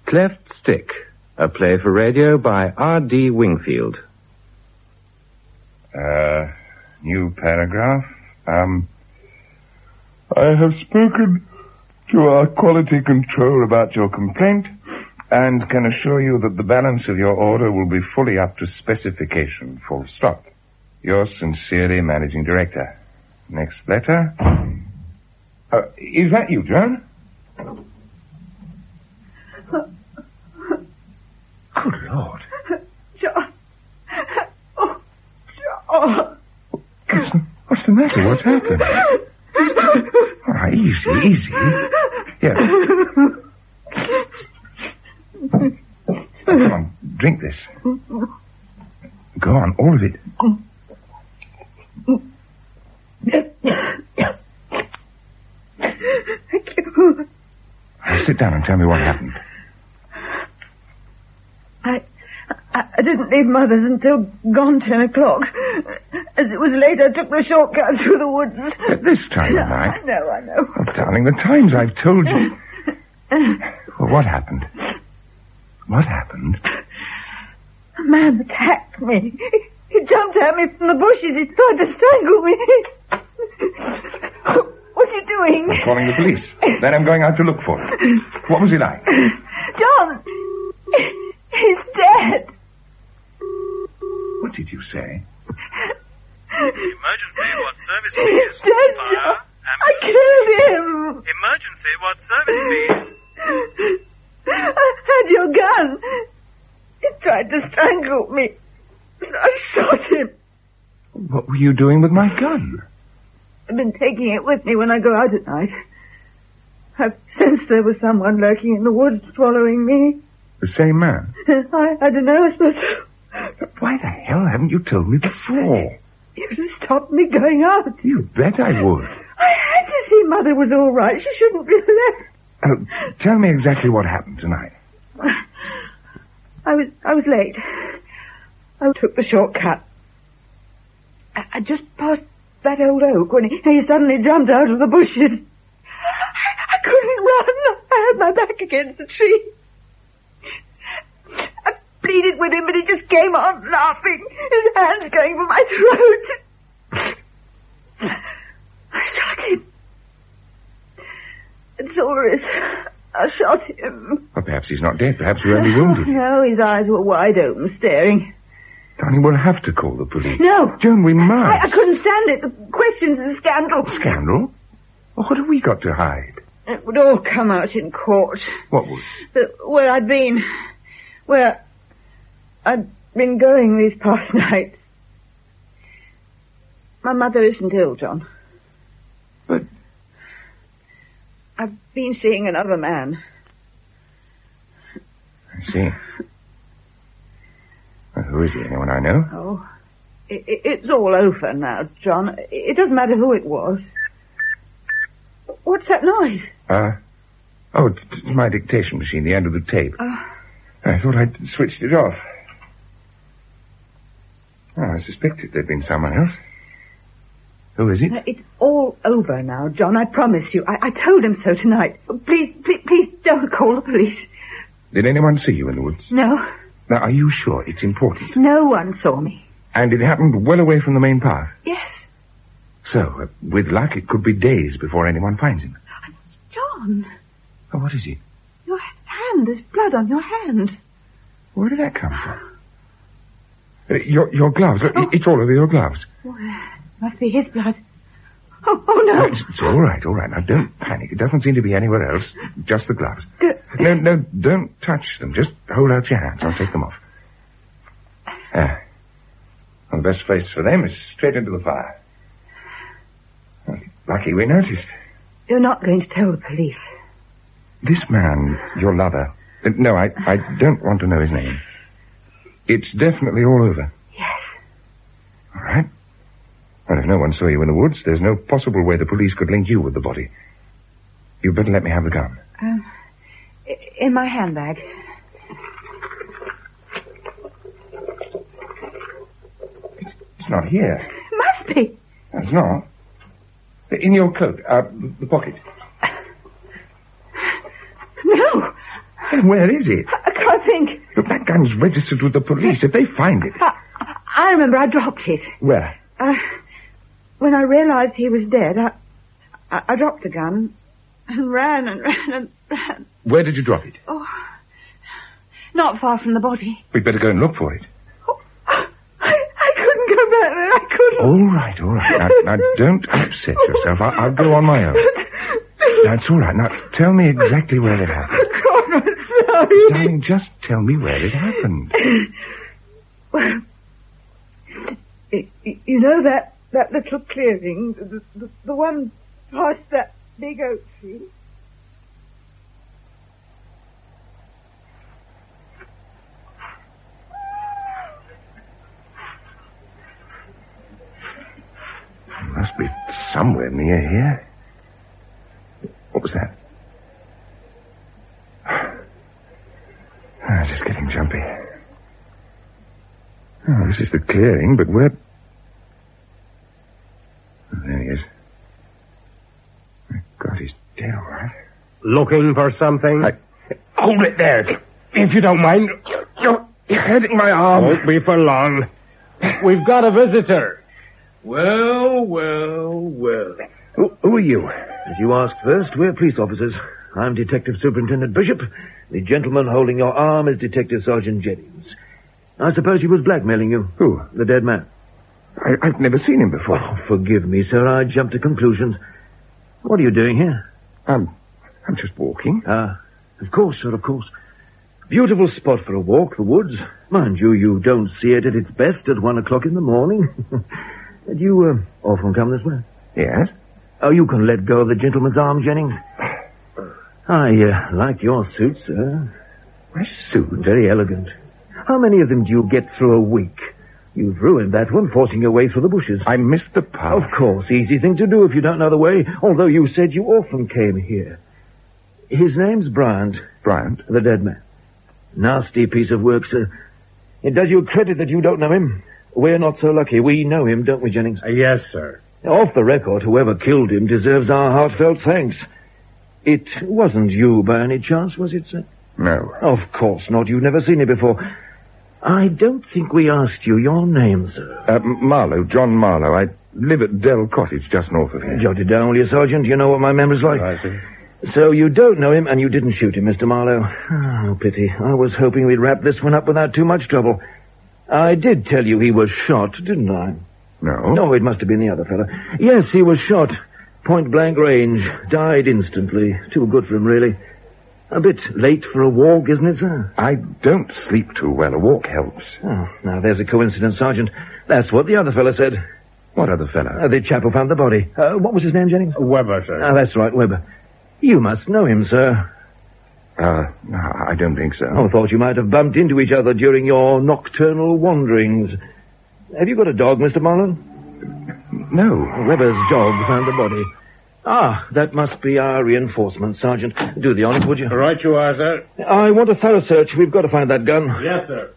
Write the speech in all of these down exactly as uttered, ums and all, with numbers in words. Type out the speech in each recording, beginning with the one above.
Cleft Stick, a play for radio by R D Wingfield. Uh, new paragraph. Um, I have spoken to our quality control about your complaint and can assure you that the balance of your order will be fully up to specification, full stop. Yours sincerely, Managing Director. Next letter. Uh, is that you, Joan? Good Lord. John. Oh, John. What's the, what's the matter? What's happened? All right, easy, easy. Yeah. Oh, come on, drink this. Go on, all of it. Thank you. Now, sit down and tell me what happened. I, I, I didn't leave Mother's until gone ten o'clock. As it was late, I took the shortcut through the woods. At this time of night? I know, I know. Oh, darling, the times I've told you. Well, what happened? What happened? A man attacked me. He jumped at me from the bushes. He tried to strangle me. What's he doing? I'm calling the police. Then I'm going out to look for him. What was he like? John! He's dead. What did you say? Emergency, what service please? He's dead, John. I killed him. Emergency, what service please? I had your gun. He tried to strangle me. I shot him. What were you doing with my gun? I've been taking it with me when I go out at night. I've sensed there was someone lurking in the woods following me. The same man? I, I don't know, I suppose so. But why the hell haven't you told me before? You'd have stopped me going out. You bet I would. I had to see Mother was all right. She shouldn't be left. Uh, tell me exactly what happened tonight. I was I was late. I took the shortcut. I, I just passed that old oak when he, he suddenly jumped out of the bushes. I, I couldn't run. I had my back against the tree. I pleaded with him, but he just came on laughing, his hands going for my throat. I shot him. That's all there is. I shot him. Well, perhaps he's not dead. Perhaps you're only wounded. No, his eyes were wide open, staring. Darling, we'll have to call the police. No. Joan, we must. I, I couldn't stand it. The questions and scandal. Scandal? Well, what have we got to hide? It would all come out in court. What would? The, where I'd been. Where I'd been going these past nights. My mother isn't ill, John. But... I've been seeing another man. I see. Well, who is he? Anyone I know? Oh, it, it, it's all over now, John. It, it doesn't matter who it was. What's that noise? Uh, oh, it's my dictation machine, the end of the tape. Uh, I thought I'd switched it off. Oh, I suspected there'd been someone else. Who is it? It's all over now, John. I promise you. I, I told him so tonight. Please, please, please don't call the police. Did anyone see you in the woods? No. Now, are you sure it's important? No one saw me. And it happened well away from the main path? Yes. So, uh, with luck, it could be days before anyone finds him. John. Oh, what is it? Your hand. There's blood on your hand. Where did that come from? Uh, your your gloves. Look, Oh. It's all over your gloves. Oh, must be his blood. Oh, oh no. No, it's, it's all right, all right. Now, don't panic. It doesn't seem to be anywhere else. Just the gloves. Good. No, no, don't touch them. Just hold out your hands. I'll take them off. Ah. Well, the best place for them is straight into the fire. Well, lucky we noticed. You're not going to tell the police. This man, your lover... Uh, no, I, I don't want to know his name. It's definitely all over. Yes. All right. Well, if no one saw you in the woods, there's no possible way the police could link you with the body. You'd better let me have the gun. Um, in my handbag. It's, it's not here. Must be. No, it's not. In your coat, uh, the, the pocket. No. Where is it? I can't think. Look, that gun's registered with the police. If they find it... I, I remember I dropped it. Where? Uh, when I realized he was dead, I, I, I dropped the gun and ran and ran and ran. Where did you drop it? Oh, not far from the body. We'd better go and look for it. Oh, I, I couldn't go back there. I couldn't. All right, all right. Now, now don't upset yourself. I, I'll go on my own. That's all right. Now, tell me exactly where it happened. God, I'm sorry. Darling, just tell me where it happened. Well, it, you know that, that little clearing, the, the, the one past that big oak tree? Must be somewhere near here. What was that? Ah, just getting jumpy. Oh, this is the clearing, but where... Oh, there he is. My God, he's dead, all right. Looking for something? I... Hold it there, if you don't mind. You're, you're hurting my arm. Won't be for long. We've got a visitor. Well, well, well. Who, who are you? As you asked first, we're police officers. I'm Detective Superintendent Bishop. The gentleman holding your arm is Detective Sergeant Jennings. I suppose he was blackmailing you. Who? The dead man. I, I've never seen him before. Oh, forgive me, sir. I jumped to conclusions. What are you doing here? I'm, I'm just walking. Ah, of course, sir, of course. Beautiful spot for a walk, the woods. Mind you, you don't see it at its best at one o'clock in the morning. Do you uh, often come this way? Yes? Oh, you can let go of the gentleman's arm, Jennings. I uh, like your suit, sir. My suit? Very elegant. How many of them do you get through a week? You've ruined that one, forcing your way through the bushes. I missed the path. Of course, easy thing to do if you don't know the way, although you said you often came here. His name's Bryant. Bryant? The dead man. Nasty piece of work, sir. It does you credit that you don't know him. We're not so lucky. We know him, don't we, Jennings? Uh, yes, sir. Off the record, whoever killed him deserves our heartfelt thanks. It wasn't you by any chance, was it, sir? No. Of course not. You've never seen it before. I don't think we asked you your name, sir. Uh, Marlowe, John Marlowe. I live at Dell Cottage, just north of here. Jot it down, will you, Sergeant? You know what my memory's like. I see. So you don't know him, and you didn't shoot him, Mister Marlowe. Oh, pity. I was hoping we'd wrap this one up without too much trouble. I did tell you he was shot, didn't I? No. No, it must have been the other fellow. Yes, he was shot. Point-blank range. Died instantly. Too good for him, really. A bit late for a walk, isn't it, sir? I don't sleep too well. A walk helps. Oh, now there's a coincidence, Sergeant. That's what the other fellow said. What other fellow? Uh, the chap who found the body. Uh, what was his name, Jennings? Weber, sir. Ah, that's right, Weber. You must know him, sir. Uh, no, I don't think so. Oh, thought you might have bumped into each other during your nocturnal wanderings. Have you got a dog, Mister Marlowe? No. Weber's dog found the body. Ah, that must be our reinforcement, Sergeant. Do the honors, would you? Right you are, sir. I want a thorough search. We've got to find that gun. Yes, sir.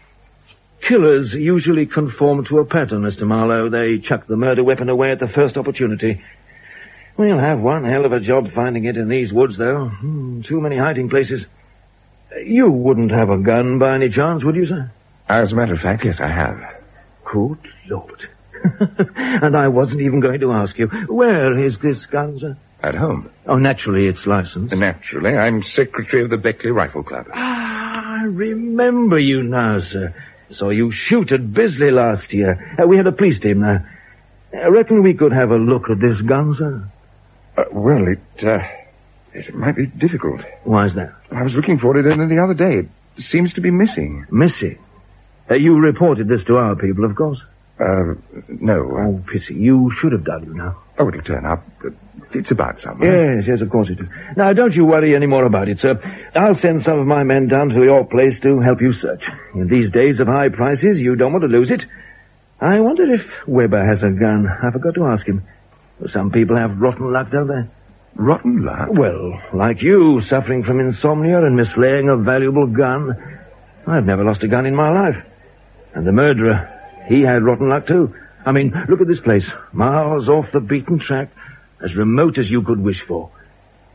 Killers usually conform to a pattern, Mister Marlowe. They chuck the murder weapon away at the first opportunity. We'll have one hell of a job finding it in these woods, though. Hmm, too many hiding places. You wouldn't have a gun by any chance, would you, sir? As a matter of fact, yes, I have. Good Lord. And I wasn't even going to ask you. Where is this gun, sir? At home. Oh, naturally, it's licensed. Naturally. I'm secretary of the Beckley Rifle Club. Ah, I remember you now, sir. Saw you shoot at Bisley last year. Uh, we had a police team there. I reckon we could have a look at this gun, sir. Uh, well, it, uh, it might be difficult. Why is that? I was looking for it the other day. It seems to be missing. Missing? Uh, you reported this to our people, of course. Uh, no. Uh, oh, pity. You should have done, you know. Oh, it'll turn up. It's about somewhere. Yes, yes, of course it is. Now, don't you worry any more about it, sir. I'll send some of my men down to your place to help you search. In these days of high prices, you don't want to lose it. I wonder if Weber has a gun. I forgot to ask him. Some people have rotten luck, don't they? Rotten luck? Well, like you, suffering from insomnia and mislaying a valuable gun. I've never lost a gun in my life. And the murderer, he had rotten luck too. I mean, look at this place. Miles off the beaten track, as remote as you could wish for.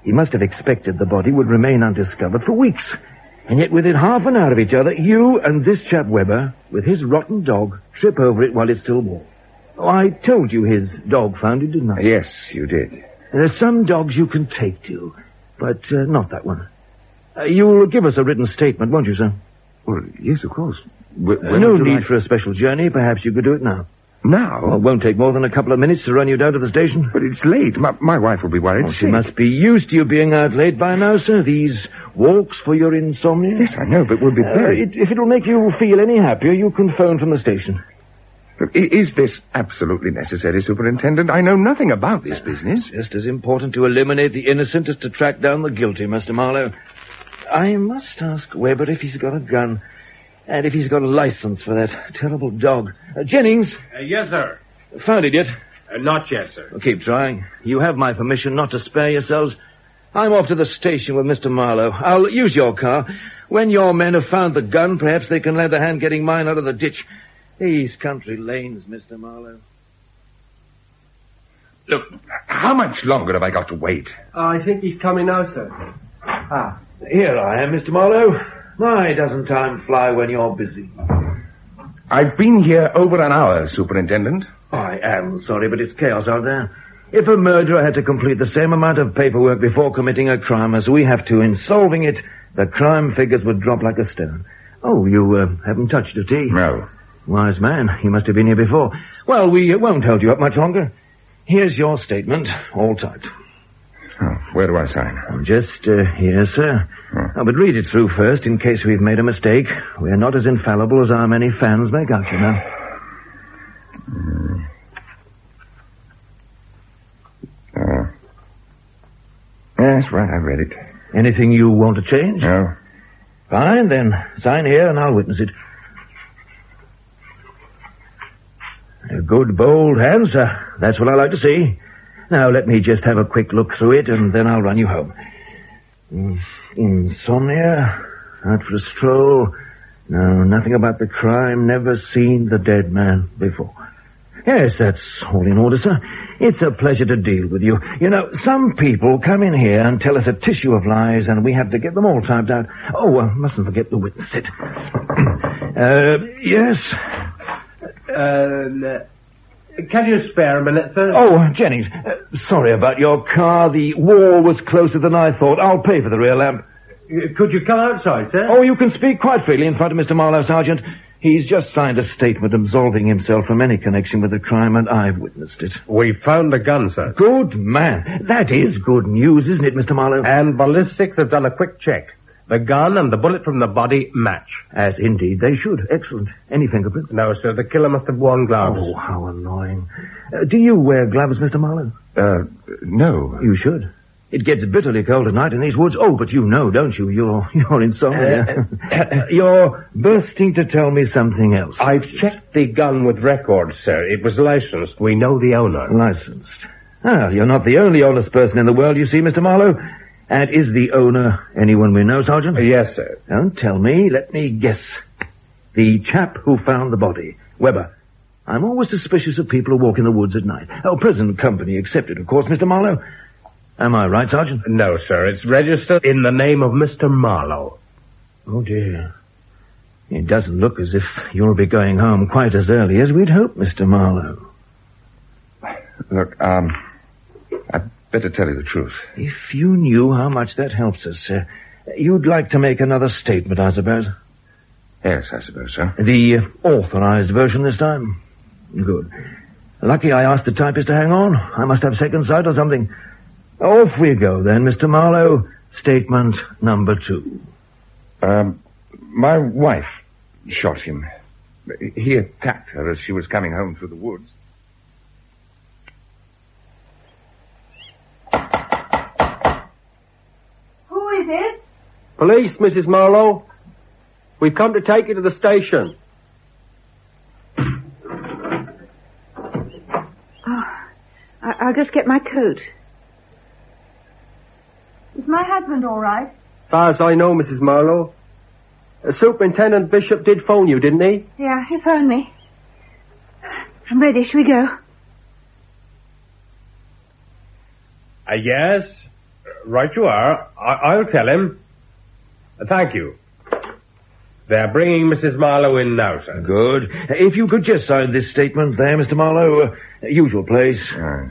He must have expected the body would remain undiscovered for weeks. And yet within half an hour of each other, you and this chap Weber, with his rotten dog, trip over it while it's still warm. Oh, I told you his dog found it, didn't I? Yes, you did. There's some dogs you can take to, but uh, not that one. Uh, you'll give us a written statement, won't you, sir? Well, yes, of course. W- Uh, no need like... for a special journey. Perhaps you could do it now. Now? Well, it won't take more than a couple of minutes to run you down to the station. But it's late. My, my wife will be worried. Oh, she must be used to you being out late by now, sir. These walks for your insomnia. Yes, I know, but we'll be very... Uh, it, if it'll make you feel any happier, you can phone from the station. Look, is this absolutely necessary, Superintendent? I know nothing about this business. Just as important to eliminate the innocent as to track down the guilty, Mister Marlowe. I must ask Weber if he's got a gun, and if he's got a license for that terrible dog. Uh, Jennings? Uh, yes, sir. Found it yet? Uh, not yet, sir. Well, keep trying. You have my permission not to spare yourselves. I'm off to the station with Mister Marlowe. I'll use your car. When your men have found the gun, perhaps they can lend a hand getting mine out of the ditch. These country lanes, Mister Marlowe. Look, how much longer have I got to wait? I think he's coming now, sir. Ah. Here I am, Mister Marlowe. Why doesn't time fly when you're busy? I've been here over an hour, Superintendent. I am sorry, but it's chaos out there. If a murderer had to complete the same amount of paperwork before committing a crime as we have to in solving it, the crime figures would drop like a stone. Oh, you uh, haven't touched your tea? No. Wise man. You must have been here before. Well, we uh, won't hold you up much longer. Here's your statement, all typed. Oh, where do I sign? Just uh, here, sir. Oh. Oh, but read it through first in case we've made a mistake. We're not as infallible as our many fans make out, you know. Mm. Uh, yes, right, I read it. Anything you want to change? No. Fine, then sign here and I'll witness it. A good, bold hand, sir. That's what I like to see. Now, let me just have a quick look through it, and then I'll run you home. Mm, insomnia, out for a stroll. No, nothing about the crime, never seen the dead man before. Yes, that's all in order, sir. It's a pleasure to deal with you. You know, some people come in here and tell us a tissue of lies, and we have to get them all typed out. Oh, I uh, mustn't forget the witness it. uh, yes? Uh, can you spare a minute, sir? Oh, Jennings, uh, sorry about your car. The wall was closer than I thought. I'll pay for the rear lamp. Could you come outside, sir? Oh, you can speak quite freely in front of Mister Marlowe, Sergeant. He's just signed a statement absolving himself from any connection with the crime, and I've witnessed it. We found the gun, sir. Good man. That is good news, isn't it, Mister Marlowe? And ballistics have done a quick check. The gun and the bullet from the body match. As indeed they should. Excellent. Any fingerprints? No, sir. The killer must have worn gloves. Oh, how annoying. Uh, do you wear gloves, Mister Marlowe? Uh, no. You should. It gets bitterly cold at night in these woods. Oh, but you know, don't you? You're, you're insomnia. Uh, you're bursting to tell me something else. I've checked the gun with records, sir. It was licensed. We know the owner. Licensed. Ah, you're not the only honest person in the world, you see, Mister Marlowe. And is the owner anyone we know, Sergeant? Yes, sir. Don't tell me. Let me guess. The chap who found the body. Weber. I'm always suspicious of people who walk in the woods at night. Oh, present company accepted, of course, Mister Marlowe. Am I right, Sergeant? No, sir. It's registered in the name of Mister Marlowe. Oh, dear. It doesn't look as if you'll be going home quite as early as we'd hoped, Mister Marlowe. Look, um, I'd better tell you the truth. If you knew how much that helps us, sir, you'd like to make another statement, I suppose. Yes, I suppose so. The uh, authorized version this time? Good. Lucky I asked the typist to hang on. I must have second sight or something. Off we go then, Mister Marlowe. Statement number two. Um, my wife shot him. He attacked her as she was coming home through the woods. Who is it? Police, Missus Marlowe. We've come to take you to the station. Oh, I- I'll just get my coat. Is my husband all right? As far as I know, Missus Marlowe. Uh, Superintendent Bishop did phone you, didn't he? Yeah, he phoned me. I'm ready. Shall we go? Uh, yes. Right you are. I- I'll tell him. Uh, thank you. They're bringing Missus Marlowe in now, sir. Good. If you could just sign this statement there, Mister Marlowe. Uh, usual place. Uh,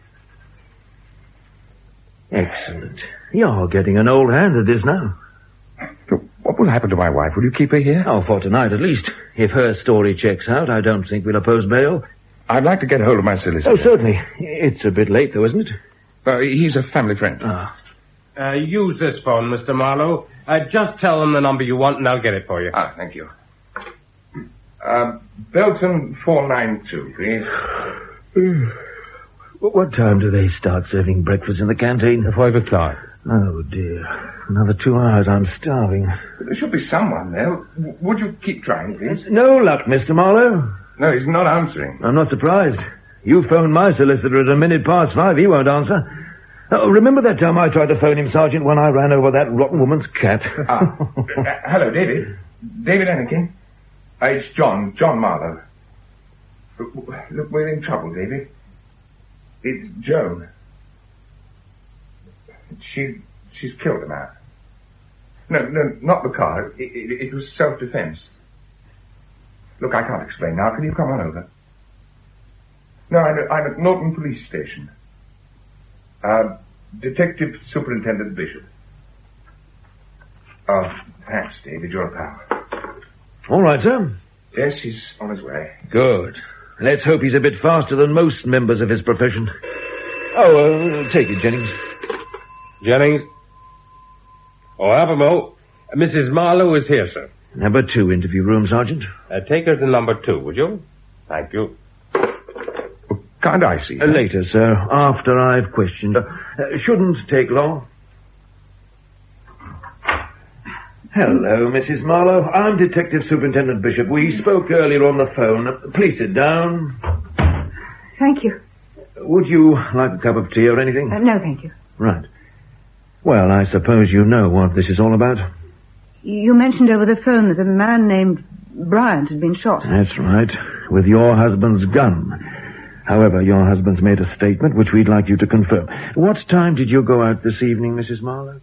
Excellent. You're getting an old hand at this now. so what will happen to my wife? Will you keep her here? Oh, for tonight at least. If her story checks out, I don't think we'll oppose bail. I'd like to get hold of my solicitor. Oh, certainly. It's a bit late, though, isn't it? Uh, he's a family friend. Ah. Uh, use this phone, Mister Marlowe. Uh, just tell them the number you want and I'll get it for you. Ah, thank you. Uh, Belton four nine two, please. What time do they start serving breakfast in the canteen? At five o'clock. Oh, dear. Another two hours. I'm starving. There should be someone there. W- would you keep trying, please? No luck, Mister Marlowe. No, he's not answering. I'm not surprised. You phoned my solicitor at a minute past five. He won't answer. Oh, remember that time I tried to phone him, Sergeant, when I ran over that rotten woman's cat? Ah. uh, hello, David. David Anakin. Uh, it's John. John Marlowe. Look, look, we're in trouble, David. It's Joan. She, she's killed a man. No, no, not the car. It, it, it was self-defense. Look, I can't explain now. Can you come on over? No, I'm at, I'm at Norton Police Station. Uh, Detective Superintendent Bishop. Oh, thanks, David. You're a pal. All right, sir. Yes, he's on his way. Good. Let's hope he's a bit faster than most members of his profession. Oh, uh, take it, Jennings. Jennings? Oh, Abermo. Missus Marlowe is here, sir. Number two interview room, Sergeant. Uh, take her to number two, would you? Thank you. Oh, can't I see Uh, her? later, sir, after I've questioned her. Uh, shouldn't take long. Hello, Missus Marlowe. I'm Detective Superintendent Bishop. We spoke earlier on the phone. Please sit down. Thank you. Would you like a cup of tea or anything? Uh, no, thank you. Right. Well, I suppose you know what this is all about. You mentioned over the phone that a man named Bryant had been shot. That's right. With your husband's gun. However, your husband's made a statement which we'd like you to confirm. What time did you go out this evening, Missus Marlowe?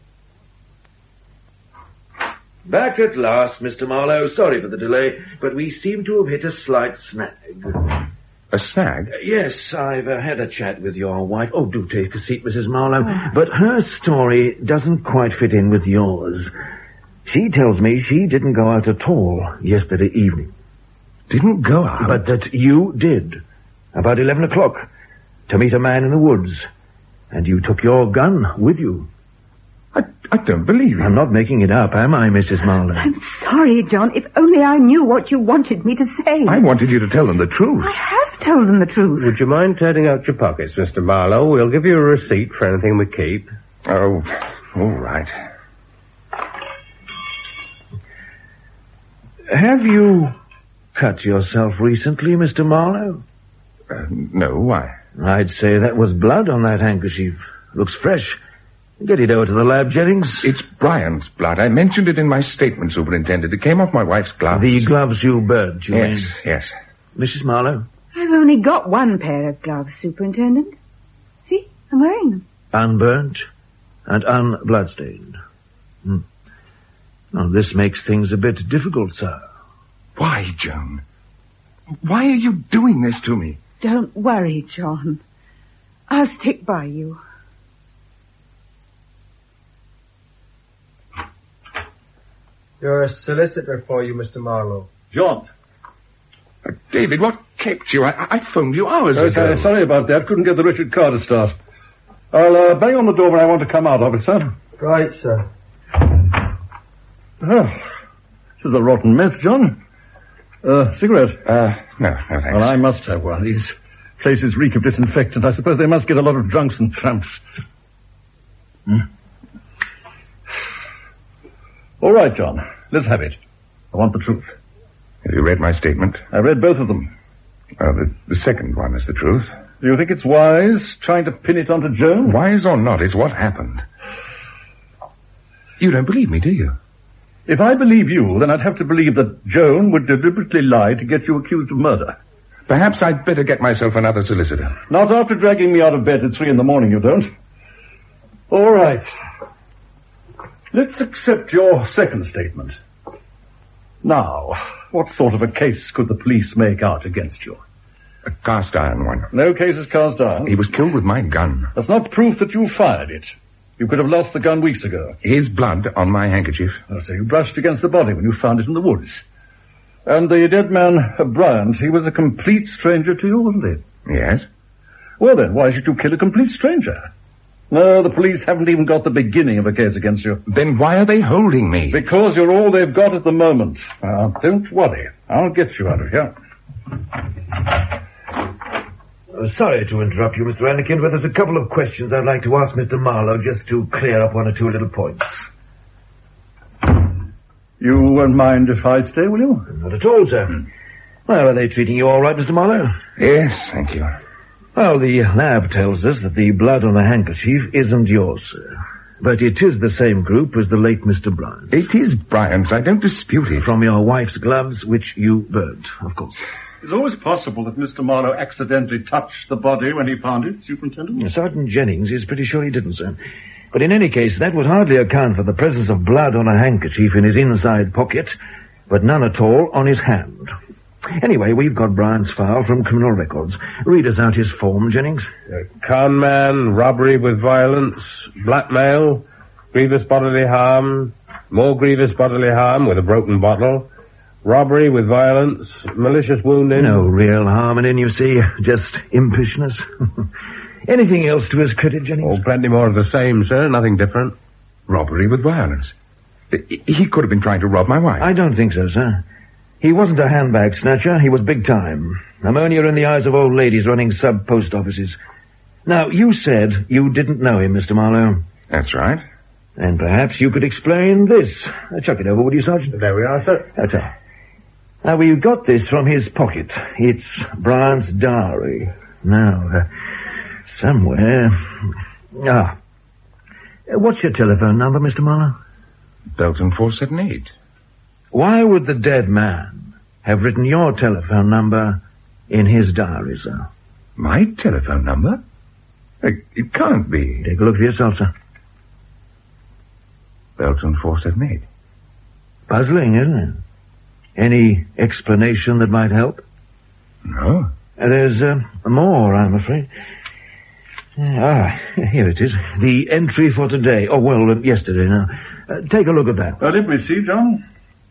Back at last, Mister Marlowe. Sorry for the delay, but we seem to have hit a slight snag. A snag? Uh, yes, I've uh, had a chat with your wife. Oh, do take a seat, Missus Marlowe. Oh. But her story doesn't quite fit in with yours. She tells me she didn't go out at all yesterday evening. Didn't go out? But that you did. About eleven o'clock. To meet a man in the woods. And you took your gun with you. I, I don't believe you. I'm not making it up, am I, Missus Marlowe? I'm sorry, John. If only I knew what you wanted me to say. I wanted you to tell them the truth. I have told them the truth. Would you mind turning out your pockets, Mister Marlowe? We'll give you a receipt for anything we keep. Oh, all right. Have you cut yourself recently, Mister Marlowe? Uh, no, why? I'd say that was blood on that handkerchief. Looks fresh. Get it over to the lab, Jennings. It's Bryant's blood. I mentioned it in my statement, Superintendent. It came off my wife's gloves. The gloves you burnt, you Yes, mean? yes. Missus Marlowe? I've only got one pair of gloves, Superintendent. See, I'm wearing them. Unburnt and unbloodstained. Hmm. Now, this makes things a bit difficult, sir. Why, Joan? Why are you doing this to me? Don't worry, John. I'll stick by you. You're a solicitor for you, Mister Marlowe. John. Uh, David, what kept you? I, I phoned you hours Oh, ago. sorry, sorry about that. Couldn't get the Richard car to start. I'll uh, bang on the door when I want to come out of it, sir. Right, sir. Oh, this is a rotten mess, John. Uh, cigarette? Uh, no, no, thanks. Well, I must have one. These places reek of disinfectant. I suppose they must get a lot of drunks and tramps. Hmm. All right, John. Let's have it. I want the truth. Have you read my statement? I read both of them. Uh, the, the second one is the truth. Do you think it's wise trying to pin it onto Joan? Wise or not, it's what happened. You don't believe me, do you? If I believe you, then I'd have to believe that Joan would deliberately lie to get you accused of murder. Perhaps I'd better get myself another solicitor. Not after dragging me out of bed at three in the morning, you don't. All right. Let's accept your second statement. Now, what sort of a case could the police make out against you? A cast iron one. No case is cast iron. He was killed with my gun. That's not proof that you fired it. You could have lost the gun weeks ago. His blood on my handkerchief. Oh, so you brushed against the body when you found it in the woods. And the dead man, uh, Bryant, he was a complete stranger to you, wasn't he? Yes. Well then, why should you kill a complete stranger? No, the police haven't even got the beginning of a case against you. Then why are they holding me? Because you're all they've got at the moment. Now, don't worry. I'll get you out of here. Uh, sorry to interrupt you, Mister Anakin, but there's a couple of questions I'd like to ask Mister Marlowe just to clear up one or two little points. You won't mind if I stay, will you? Not at all, sir. Hmm. Well, are they treating you all right, Mister Marlowe? Yes, thank you. Well, the lab tells us that the blood on the handkerchief isn't yours, sir. But it is the same group as the late Mister Bryant. It is Bryant's. I don't dispute it. From your wife's gloves, which you burnt, of course. It's always possible that Mister Marlowe accidentally touched the body when he found it, Superintendent. Sergeant Jennings is pretty sure he didn't, sir. But in any case, that would hardly account for the presence of blood on a handkerchief in his inside pocket, but none at all on his hand. Anyway, we've got Bryant's file from criminal records. Read us out his form, Jennings. Uh, con man, robbery with violence, blackmail, grievous bodily harm, more grievous bodily harm with a broken bottle, robbery with violence, malicious wounding. No real harm in it, you see. Just impishness. Anything else to his credit, Jennings? Oh, plenty more of the same, sir. Nothing different. Robbery with violence. He could have been trying to rob my wife. I don't think so, sir. He wasn't a handbag snatcher. He was big time. Ammonia in the eyes of old ladies running sub-post offices. Now, you said you didn't know him, Mister Marlowe. That's right. And perhaps you could explain this. Uh, chuck it over, would you, Sergeant? There we are, sir. That's all. Now, we got this from his pocket. It's Bryant's diary. Now, uh, somewhere... Ah. Uh, what's your telephone number, Mister Marlowe? Belton four seven eight. Why would the dead man have written your telephone number in his diary, sir? My telephone number? It, it can't be. Take a look for yourself, sir. Belton four seven eight. Puzzling, isn't it? Any explanation that might help? No. Uh, there's uh, more, I'm afraid. Ah, here it is. The entry for today. Oh, well, uh, yesterday now. Uh, take a look at that. Uh, let me see, John.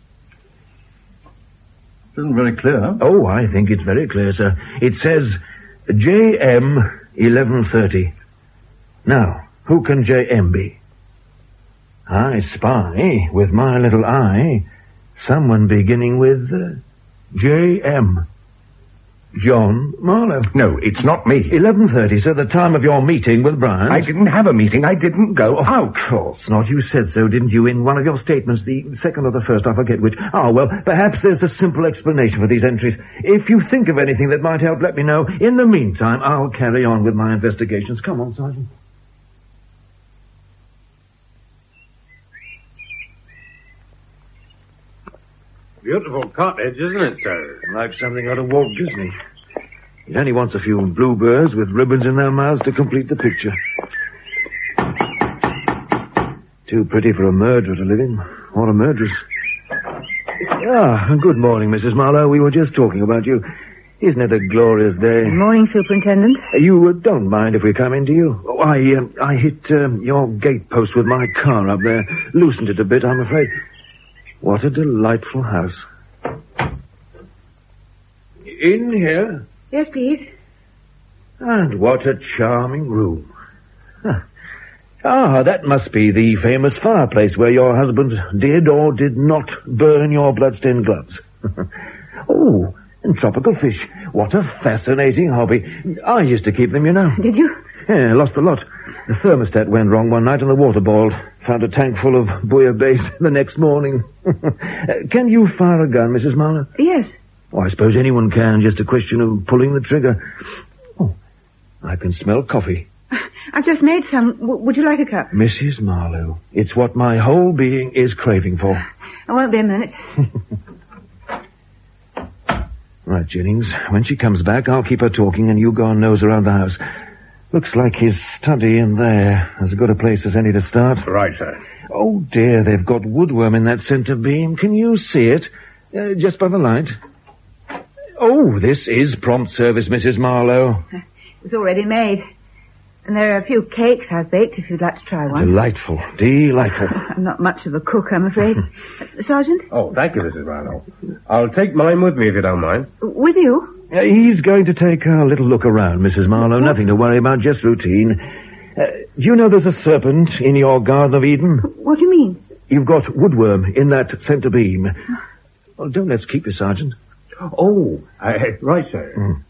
It isn't very clear, huh? Oh, I think it's very clear, sir. It says J M eleven thirty. Now, who can J M be? I spy, with my little eye, someone beginning with uh, J M. John Marlowe. No, it's not me. eleven thirty, sir, the time of your meeting with Bryant. I didn't have a meeting. I didn't go out. Of course not. You said so, didn't you, in one of your statements, the second or the first, I forget which. Ah, well, perhaps there's a simple explanation for these entries. If you think of anything that might help, let me know. In the meantime, I'll carry on with my investigations. Come on, Sergeant. Beautiful cottage, isn't it, sir? Like something out of Walt Disney. It only wants a few bluebirds with ribbons in their mouths to complete the picture. Too pretty for a murderer to live in. Or a murderess. Ah, good morning, Missus Marlowe. We were just talking about you. Isn't it a glorious day? Good morning, Superintendent. You uh, don't mind if we come in, do you? Oh, I, uh, I hit um, your gate post with my car up there. Loosened it a bit, I'm afraid. What a delightful house. In here? Yes, please. And what a charming room. Huh. Ah, that must be the famous fireplace where your husband did or did not burn your bloodstained gloves. Oh, and tropical fish. What a fascinating hobby. I used to keep them, you know. Did you? Yeah, lost a lot. The thermostat went wrong one night and the water boiled. Found a tank full of bouillabaisse the next morning. uh, can you fire a gun, Missus Marlowe? Yes. Oh, I suppose anyone can, just a question of pulling the trigger. Oh, I can smell coffee. I've just made some. W- would you like a cup? Missus Marlowe, it's what my whole being is craving for. I won't be a minute. Right, Jennings. When she comes back, I'll keep her talking and you go and nose around the house. Looks like his study in there. As good a place as any to start. Right, sir. Oh, dear, they've got woodworm in that centre beam. Can you see it? Uh, just by the light. Oh, this is prompt service, Missus Marlowe. It's already made. And there are a few cakes I've baked if you'd like to try one. Delightful. Delightful. I'm not much of a cook, I'm afraid. uh, Sergeant? Oh, thank you, Missus Marlowe. I'll take mine with me if you don't mind. With you? Uh, he's going to take a little look around, Missus Marlowe. What? Nothing to worry about, just routine. Uh, do you know there's a serpent in your Garden of Eden? What do you mean? You've got woodworm in that centre beam. Well, don't let's keep you, Sergeant. Oh, uh, right, sir. Mm.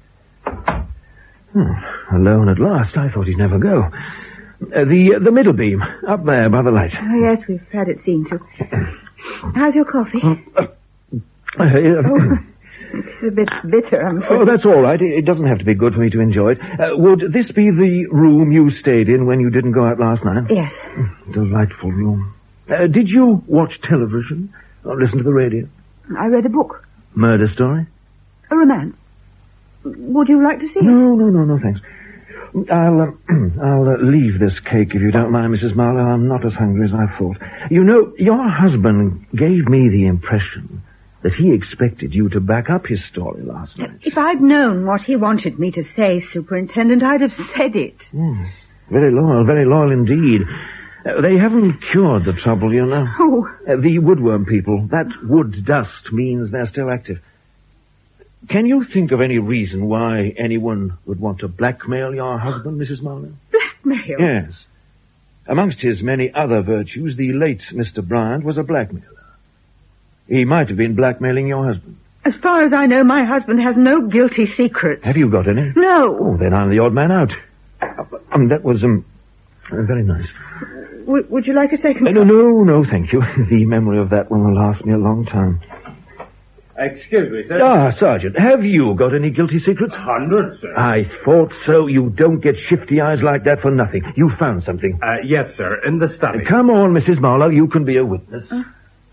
Hmm, alone at last. I thought he'd never go. Uh, the uh, the middle beam, up there by the light. Oh, yes, we've had it seen to. How's your coffee? Uh, uh, uh, oh, it's a bit bitter, I'm afraid. Oh, that's all right. It, it doesn't have to be good for me to enjoy it. Uh, would this be the room you stayed in when you didn't go out last night? Yes. Delightful room. Uh, did you watch television or listen to the radio? I read a book. Murder story? A romance. Would you like to see it? No, no, no, no, thanks. I'll, uh, I'll uh, leave this cake if you don't mind, Missus Marlowe. I'm not as hungry as I thought. You know, your husband gave me the impression that he expected you to back up his story last night. If I'd known what he wanted me to say, Superintendent, I'd have said it. Mm, very loyal, very loyal indeed. Uh, they haven't cured the trouble, you know. Oh. Uh, the woodworm people. That wood dust means they're still active. Can you think of any reason why anyone would want to blackmail your husband, Missus Marlowe? Blackmail? Yes. Amongst his many other virtues, the late Mister Bryant was a blackmailer. He might have been blackmailing your husband. As far as I know, my husband has no guilty secrets. Have you got any? No. Oh, then I'm the odd man out. Um, that was, um, very nice. W- would you like a second? Uh, no, no, no, thank you. The memory of that one will last me a long time. Excuse me, sir. Ah, Sergeant, have you got any guilty secrets? Hundreds, sir. I thought so. You don't get shifty eyes like that for nothing. You found something. Uh, yes, sir, in the study. Uh, come on, Missus Marlowe, you can be a witness. Uh?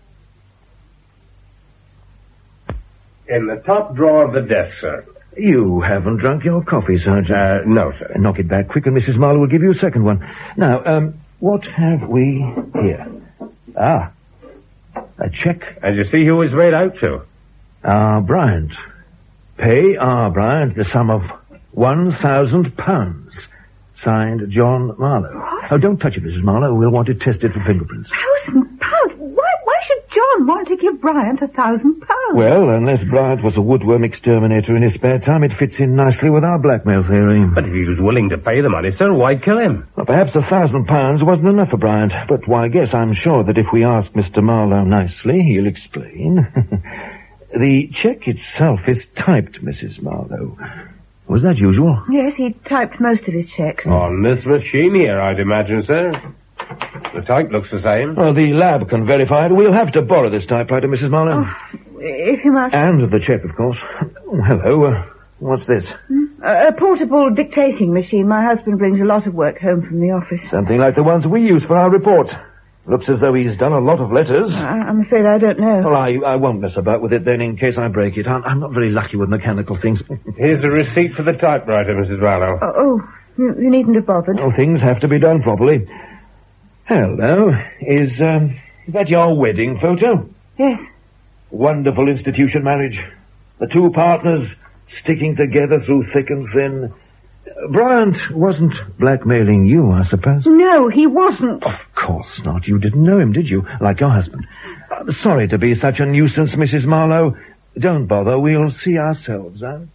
In the top drawer of the desk, sir. You haven't drunk your coffee, Sergeant. Uh, no, sir. Uh, knock it back quick and Missus Marlowe will give you a second one. Now, um, what have we here? Ah, a check. And you see who it's made out to? R. Bryant. Pay R. Bryant the sum of one thousand pounds. Signed, John Marlowe. What? Oh, don't touch it, Missus Marlowe. We'll want it tested for fingerprints. Thousand pounds? Why, why should John want to give Bryant a thousand pounds? Well, unless Bryant was a woodworm exterminator in his spare time, it fits in nicely with our blackmail theory. But if he was willing to pay the money, sir, why kill him? Well, perhaps a thousand pounds wasn't enough for Bryant. But why, guess I'm sure that if we ask Mister Marlowe nicely, he'll explain. The check itself is typed, Missus Marlowe. Was that usual? Yes, he typed most of his checks. On this machine here, I'd imagine, sir. The type looks the same. Well, the lab can verify it. We'll have to borrow this typewriter, Missus Marlowe. Oh, if you must. And the check, of course. Oh, hello. Uh, what's this? Hmm? Uh, a portable dictating machine. My husband brings a lot of work home from the office. Something like the ones we use for our reports. Looks as though he's done a lot of letters. I- I'm afraid I don't know. Well, I, I won't mess about with it then in case I break it. I'm, I'm not very lucky with mechanical things. Here's the receipt for the typewriter, Missus Marlowe. Oh, oh you, you needn't have bothered. Well, things have to be done properly. Hello. Is, um, is that your wedding photo? Yes. Wonderful institution marriage. The two partners sticking together through thick and thin. Bryant wasn't blackmailing you, I suppose? No, he wasn't. Of course not. You didn't know him, did you? Like your husband. Uh, sorry to be such a nuisance, Missus Marlowe. Don't bother. We'll see ourselves out.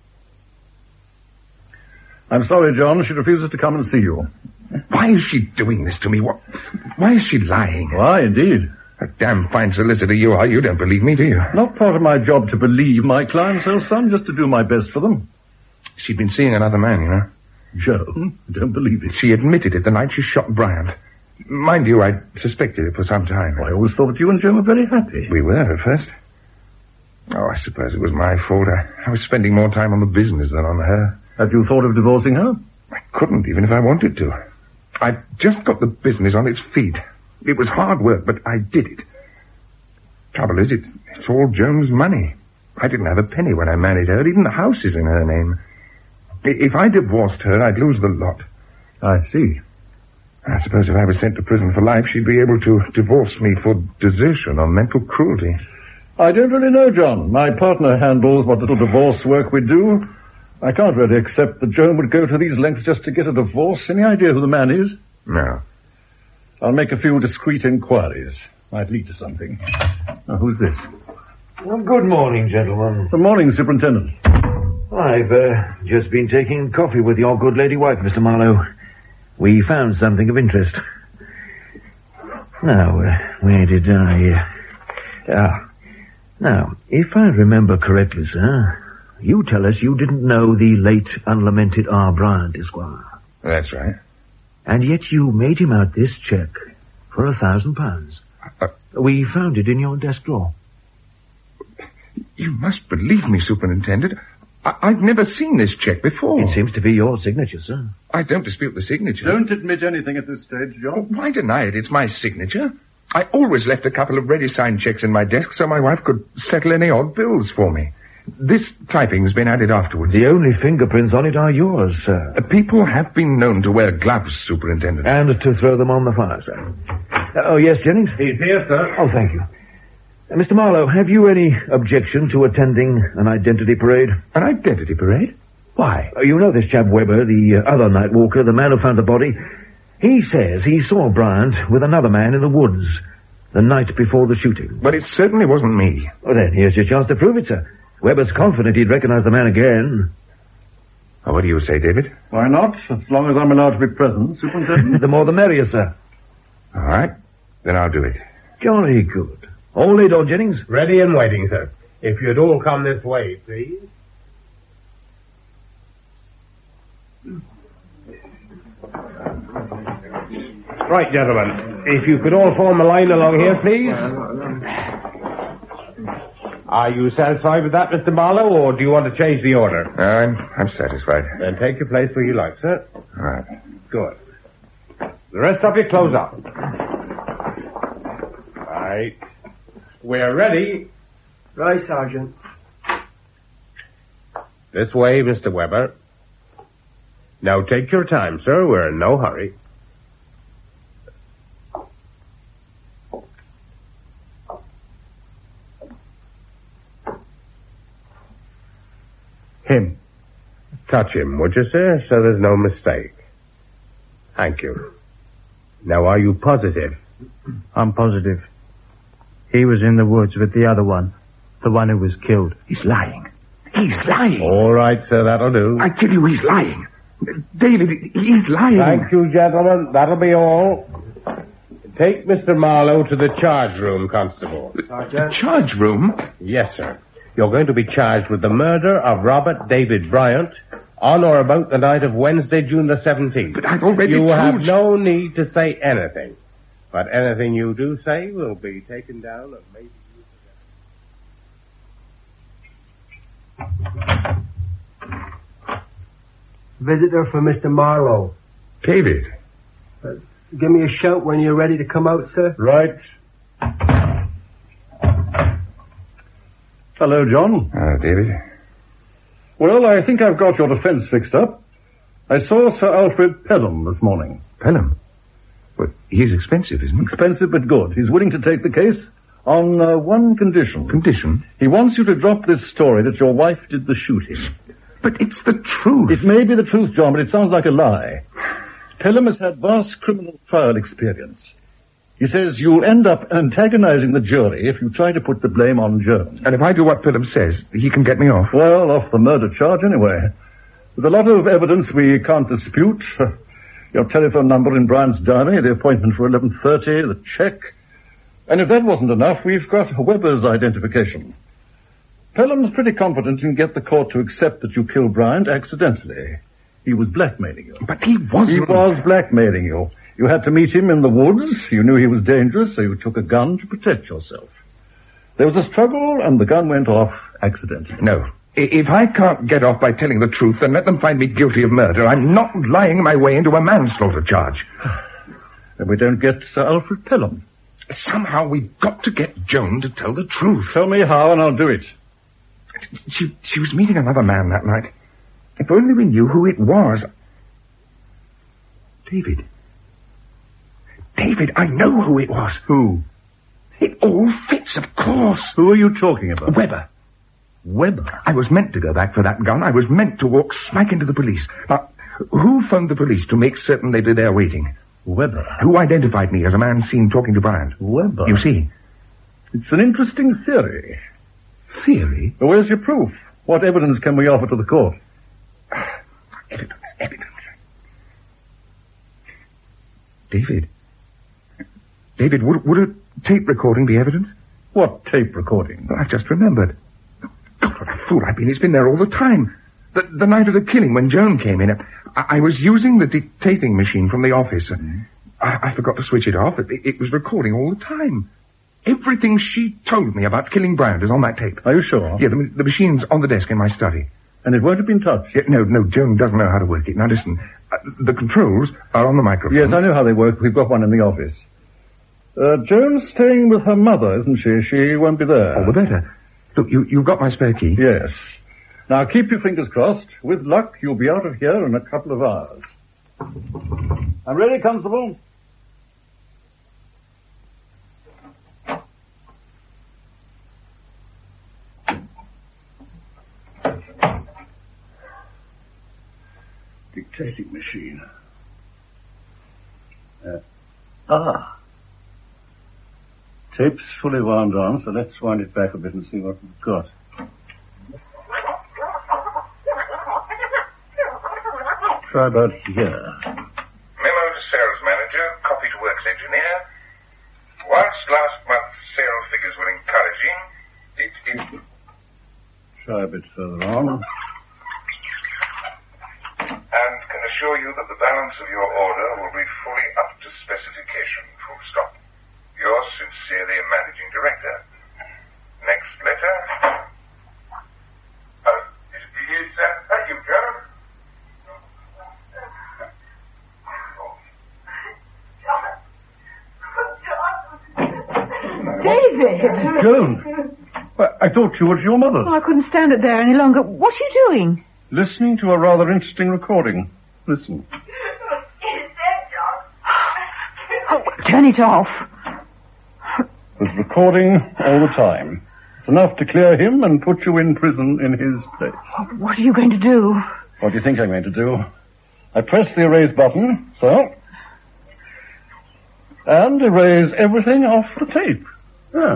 I'm sorry, John. She refuses to come and see you. Why is she doing this to me? What, why is she lying? Why, indeed. A damn fine solicitor you are. You don't believe me, do you? Not part of my job to believe my clients, old son, just to do my best for them. She'd been seeing another man, you know. Joe, don't believe it. She admitted it the night she shot Bryant. Mind you, I suspected it for some time. I always thought that you and Joe were very happy. We were at first. Oh, I suppose it was my fault. I, I was spending more time on the business than on her. Have you thought of divorcing her? I couldn't, even if I wanted to. I just got the business on its feet. It was hard work, but I did it. Trouble is, it, it's all Joan's money. I didn't have a penny when I married her. Even the house is in her name. If I divorced her, I'd lose the lot. I see. I suppose if I was sent to prison for life, she'd be able to divorce me for desertion or mental cruelty. I don't really know, John. My partner handles what little divorce work we do. I can't really accept that Joan would go to these lengths just to get a divorce. Any idea who the man is? No. I'll make a few discreet inquiries. Might lead to something. Now, who's this? Well, good morning, gentlemen. Good morning, Superintendent. I've uh, just been taking coffee with your good lady wife, Mister Marlowe. We found something of interest. Now, uh, where did I... Uh, ah. Now, if I remember correctly, sir, you tell us you didn't know the late unlamented R. Bryant, Esquire. That's right. And yet you made him out this check for a thousand pounds. Uh, we found it in your desk drawer. You must believe me, Superintendent. I- I've never seen this check before. It seems to be your signature, sir. I don't dispute the signature. Don't admit anything at this stage, John. Why deny it? It's my signature. I always left a couple of ready-signed checks in my desk so my wife could settle any odd bills for me. This typing's been added afterwards. The only fingerprints on it are yours, sir. Uh, people have been known to wear gloves, Superintendent. And to throw them on the fire, sir. Uh, oh, yes, Jennings? He's here, sir. Oh, thank you. Uh, Mister Marlowe, have you any objection to attending an identity parade? An identity parade? Why? Uh, you know this chap Weber, the uh, other night walker, the man who found the body? He says he saw Bryant with another man in the woods the night before the shooting. But it certainly wasn't me. Well, then, here's your chance to prove it, sir. Weber's confident he'd recognize the man again. Oh, what do you say, David? Why not? As long as I'm allowed to be present, Superintendent. The more the merrier, sir. All right. Then I'll do it. Jolly good. All laid on, Jennings? Ready and waiting, sir. If you'd all come this way, please. Right, gentlemen. If you could all form a line along here, please. Are you satisfied with that, Mister Marlowe, or do you want to change the order? Uh, I'm, I'm satisfied. Then take your place where you like, sir. All right. Good. The rest of you close up. Right. We're ready. Right, Sergeant. This way, Mister Weber. Now take your time, sir. We're in no hurry. Him. Touch him, would you, sir, so there's no mistake. Thank you. Now, are you positive? I'm positive. He was in the woods with the other one. The one who was killed. He's lying. He's lying. All right, sir, that'll do. I tell you, he's lying. David, he's lying. Thank you, gentlemen. That'll be all. Take Mister Marlowe to the charge room, Constable. The charge room? Yes, sir. You're going to be charged with the murder of Robert David Bryant on or about the night of Wednesday, June the seventeenth. But I've already You told have you. no need to say anything. But anything you do say will be taken down and maybe Visitor for Mister Marlowe. David. Uh, give me a shout when you're ready to come out, sir. Right. Hello, John. Uh, David. Well, I think I've got your defense fixed up. I saw Sir Alfred Pelham this morning. Pelham? But he's expensive, isn't he? Expensive but good. He's willing to take the case on uh, one condition. Condition? He wants you to drop this story that your wife did the shooting. But it's the truth. It may be the truth, John, but it sounds like a lie. Pelham has had vast criminal trial experience. He says you'll end up antagonizing the jury if you try to put the blame on Joan. And if I do what Pelham says, he can get me off. Well, off the murder charge anyway. There's a lot of evidence we can't dispute. Your telephone number in Bryant's diary, the appointment for eleven thirty, the check. And if that wasn't enough, we've got Weber's identification. Pelham's pretty confident you can get the court to accept that you killed Bryant accidentally. He was blackmailing you. But he wasn't. He was blackmailing you. You had to meet him in the woods. You knew he was dangerous, so you took a gun to protect yourself. There was a struggle, and the gun went off accidentally. No. I- If I can't get off by telling the truth, then let them find me guilty of murder. I'm not lying my way into a manslaughter charge. And we don't get Sir Alfred Pelham. Somehow we've got to get Joan to tell the truth. Tell me how, and I'll do it. She, she was meeting another man that night. If only we knew who it was. David. David, I know who it was. Who? It all fits, of course. Who are you talking about? Webber. Webber? I was meant to go back for that gun. I was meant to walk smack into the police. Now, who phoned the police to make certain they'd be there waiting? Webber. Who identified me as a man seen talking to Bryant? Webber. You see? It's an interesting theory. Theory? Well, where's your proof? What evidence can we offer to the court? Evidence, evidence. David. David, would, would a tape recording be evidence? What tape recording? Well, I've just remembered. God, what a fool I've been. It's been there all the time. The, the night of the killing, when Joan came in, I, I was using the dictating machine from the office. And I, I forgot to switch it off. It, it was recording all the time. Everything she told me about killing Bryant is on that tape. Are you sure? Yeah, the, the machine's on the desk in my study. And it won't have been touched? Yeah, no, no, Joan doesn't know how to work it. Now listen, uh, the controls are on the microphone. Yes, I know how they work. We've got one in the office. Uh, Joan's staying with her mother, isn't she? She won't be there. All the better. Look, you, you've got my spare key. Yes. Now keep your fingers crossed. With luck, you'll be out of here in a couple of hours. I'm ready, Constable. Dictating machine. Uh, ah. Tape's fully wound on, so let's wind it back a bit and see what we've got. Try about here. Memo to sales manager, copy to works engineer. Whilst last month's sales figures were encouraging, it is... Try a bit further on. And can assure you that the balance of your order will be fully up to specification, full stop. Yours sincerely, Managing Director. Next letter. Oh, is, is uh, that you, Joan? David! Joan! Well, I thought you were your mother. Oh, I couldn't stand it there any longer. What are you doing? Listening to a rather interesting recording. Listen. Oh, turn it off. There's recording all the time. It's enough to clear him and put you in prison in his place. Oh, what are you going to do? What do you think I'm going to do? I press the erase button, so. And erase everything off the tape. Yeah.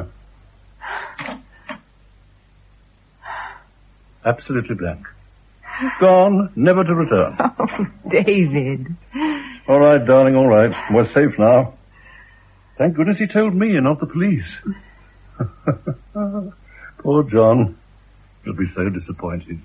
Absolutely blank. Gone, never to return. Oh, David. All right, darling, all right. We're safe now. Thank goodness he told me and not the police. Poor John. He'll be so disappointed.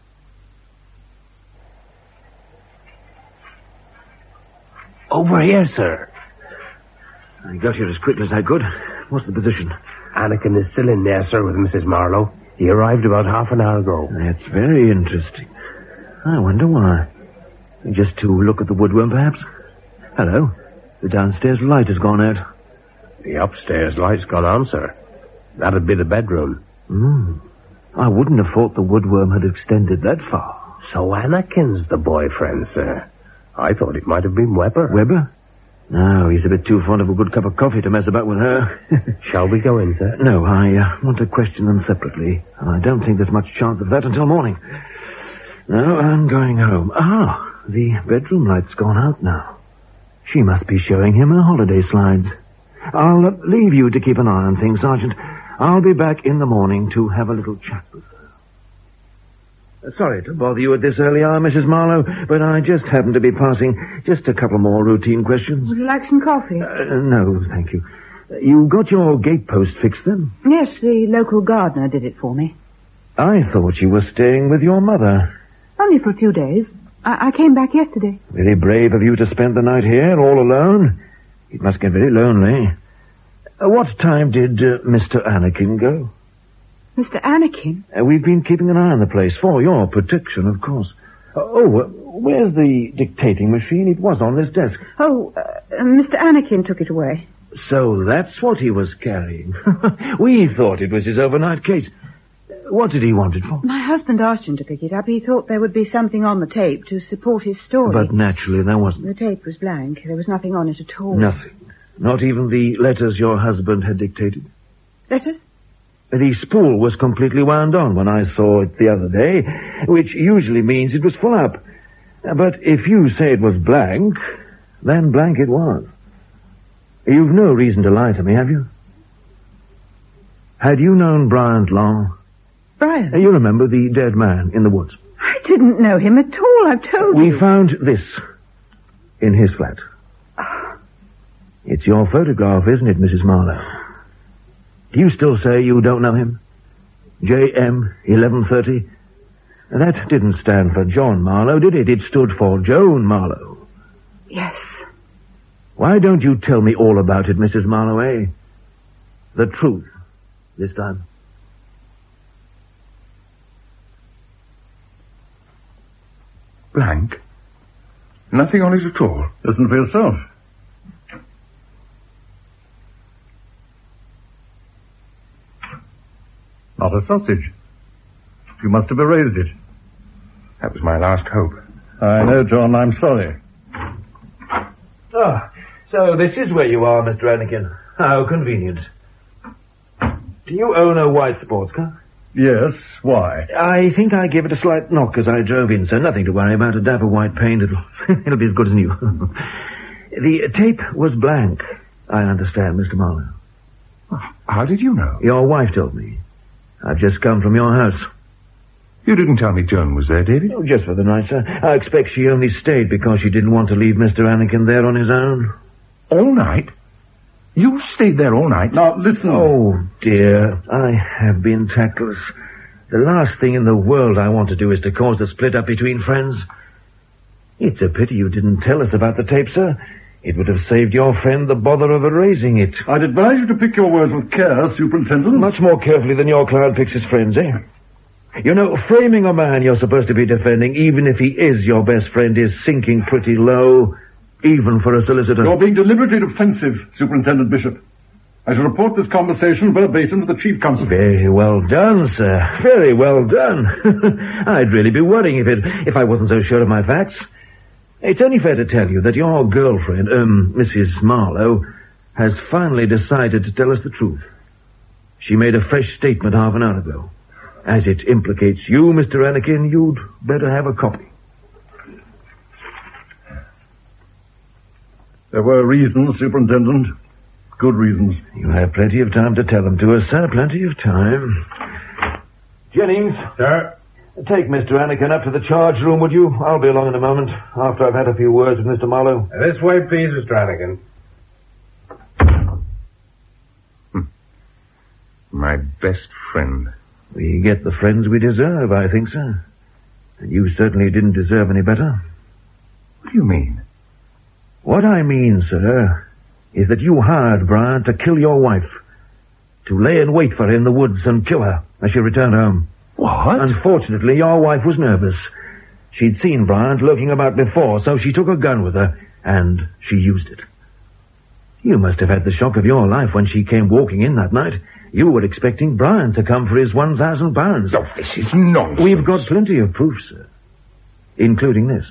Over here, sir. I got here as quickly as I could. What's the position? Anakin is still in there, sir, with Missus Marlowe. He arrived about half an hour ago. That's very interesting. I wonder why. Just to look at the woodworm, perhaps? Hello. The downstairs light has gone out. The upstairs light's gone on, sir. That'd be the bedroom. Hmm. I wouldn't have thought the woodworm had extended that far. So Anakin's the boyfriend, sir. I thought it might have been Webber. Webber? No, he's a bit too fond of a good cup of coffee to mess about with her. Shall we go in, sir? No, I uh, want to question them separately, and I don't think there's much chance of that until morning. No, I'm going home. Ah, the bedroom light's gone out now. She must be showing him her holiday slides. I'll uh, leave you to keep an eye on things, Sergeant. I'll be back in the morning to have a little chat with her. Uh, sorry to bother you at this early hour, Missus Marlowe, but I just happened to be passing. Just a couple more routine questions. Would you like some coffee? Uh, no, thank you. Uh, you got your gatepost fixed then? Yes, the local gardener did it for me. I thought you were staying with your mother. Only for a few days. I, I came back yesterday. Very brave of you to spend the night here, all alone. It must get very lonely. Uh, what time did uh, Mister Anakin go? Mister Anakin? Uh, we've been keeping an eye on the place for your protection, of course. Uh, oh, uh, where's the dictating machine? It was on this desk. Oh, uh, Mister Anakin took it away. So that's what he was carrying. We thought it was his overnight case. What did he want it for? My husband asked him to pick it up. He thought there would be something on the tape to support his story. But naturally there wasn't. The tape was blank. There was nothing on it at all. Nothing. Not even the letters your husband had dictated? Letters? The spool was completely wound on when I saw it the other day, which usually means it was full up. But if you say it was blank, then blank it was. You've no reason to lie to me, have you? Had you known Bryant long? Bryant? You remember the dead man in the woods? I didn't know him at all, I've told we you. We found this in his flat. Oh. It's your photograph, isn't it, Missus Marlowe? Do you still say you don't know him? J M eleven thirty? That didn't stand for John Marlowe, did it? It stood for Joan Marlowe. Yes. Why don't you tell me all about it, Missus Marlowe, eh? The truth, this time. Blank? Nothing on it at all? Listen for yourself. Not a sausage. You must have erased it. That was my last hope. I know, John. I'm sorry. Ah, so this is where you are, Mister Anakin. How convenient. Do you own a white sports car? Yes. Why? I think I gave it a slight knock as I drove in, so nothing to worry about. A dapper white paint. It'll, it'll be as good as new. The tape was blank, I understand, Mister Marlowe. How did you know? Your wife told me. I've just come from your house. You didn't tell me Joan was there, David? Oh, just for the night, sir. I expect she only stayed because she didn't want to leave Mister Anakin there on his own. All night? You stayed there all night? Now, listen. Oh, dear. I have been tactless. The last thing in the world I want to do is to cause a split up between friends. It's a pity you didn't tell us about the tape, sir. It would have saved your friend the bother of erasing it. I'd advise you to pick your words with care, Superintendent. Much more carefully than your client picks his friends, eh? You know, framing a man you're supposed to be defending, even if he is your best friend, is sinking pretty low, even for a solicitor. You're being deliberately defensive, Superintendent Bishop. I shall report this conversation verbatim to the Chief Constable. Very well done, sir. Very well done. I'd really be worrying if it, if I wasn't so sure of my facts. It's only fair to tell you that your girlfriend, um, Missus Marlowe, has finally decided to tell us the truth. She made a fresh statement half an hour ago. As it implicates you, Mister Anakin, you'd better have a copy. There were reasons, Superintendent. Good reasons. You have plenty of time to tell them to us, sir. Plenty of time. Jennings. Sir? Take Mister Anakin up to the charge room, would you? I'll be along in a moment, after I've had a few words with Mister Marlowe. This way, please, Mister Anakin. Hmm. My best friend. We get the friends we deserve, I think, sir. And you certainly didn't deserve any better. What do you mean? What I mean, sir, is that you hired Bryant to kill your wife. To lay in wait for her in the woods and kill her as she returned home. What? Unfortunately, your wife was nervous. She'd seen Bryant lurking about before, so she took a gun with her, and she used it. You must have had the shock of your life when she came walking in that night. You were expecting Bryant to come for his one thousand pounds. Oh, this is nonsense. We've got plenty of proof, sir. Including this.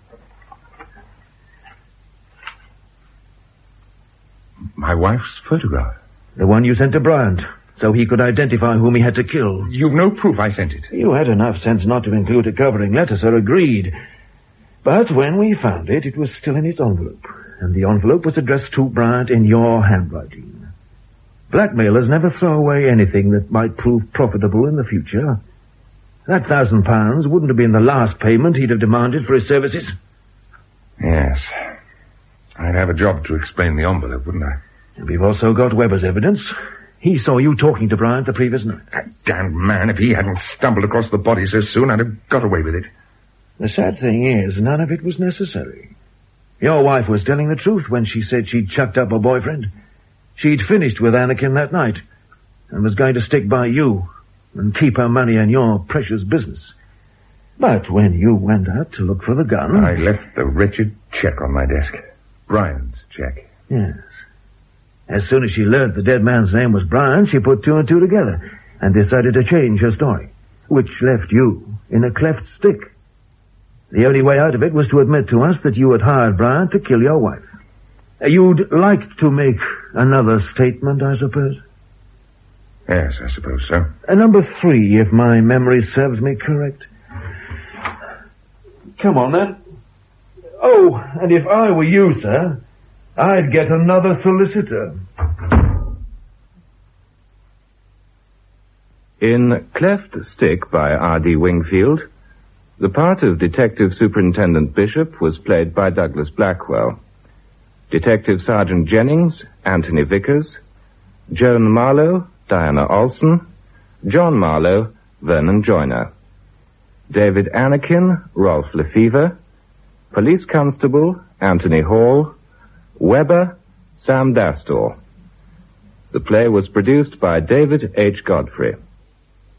My wife's photograph. The one you sent to Bryant, so he could identify whom he had to kill. You've no proof I sent it. You had enough sense not to include a covering letter, sir, agreed. But when we found it, it was still in its envelope. And the envelope was addressed to Bryant in your handwriting. Blackmailers never throw away anything that might prove profitable in the future. That thousand pounds wouldn't have been the last payment he'd have demanded for his services. Yes. I'd have a job to explain the envelope, wouldn't I? And we've also got Weber's evidence. He saw you talking to Bryant the previous night. That damned man, if he hadn't stumbled across the body so soon, I'd have got away with it. The sad thing is, none of it was necessary. Your wife was telling the truth when she said she'd chucked up her boyfriend. She'd finished with Anakin that night and was going to stick by you and keep her money in your precious business. But when you went out to look for the gun... I left the wretched check on my desk. Brian's check. Yes. As soon as she learned the dead man's name was Brian, she put two and two together. and decided to change her story, which left you in a cleft stick. The only way out of it was to admit to us that you had hired Bryant to kill your wife. You'd like to make another statement, I suppose? Yes, I suppose so. Uh, number three, if my memory serves me correct. Come on, then. Oh, and if I were you, sir, I'd get another solicitor. In Cleft Stick by R D Wingfield, the part of Detective Superintendent Bishop was played by Douglas Blackwell. Detective Sergeant Jennings, Anthony Vickers. Joan Marlowe, Diana Olson. John Marlowe, Vernon Joyner. David Anakin, Rolf Lefevre. Police Constable, Anthony Hall. Weber, Sam Dastor. The play was produced by David H. Godfrey.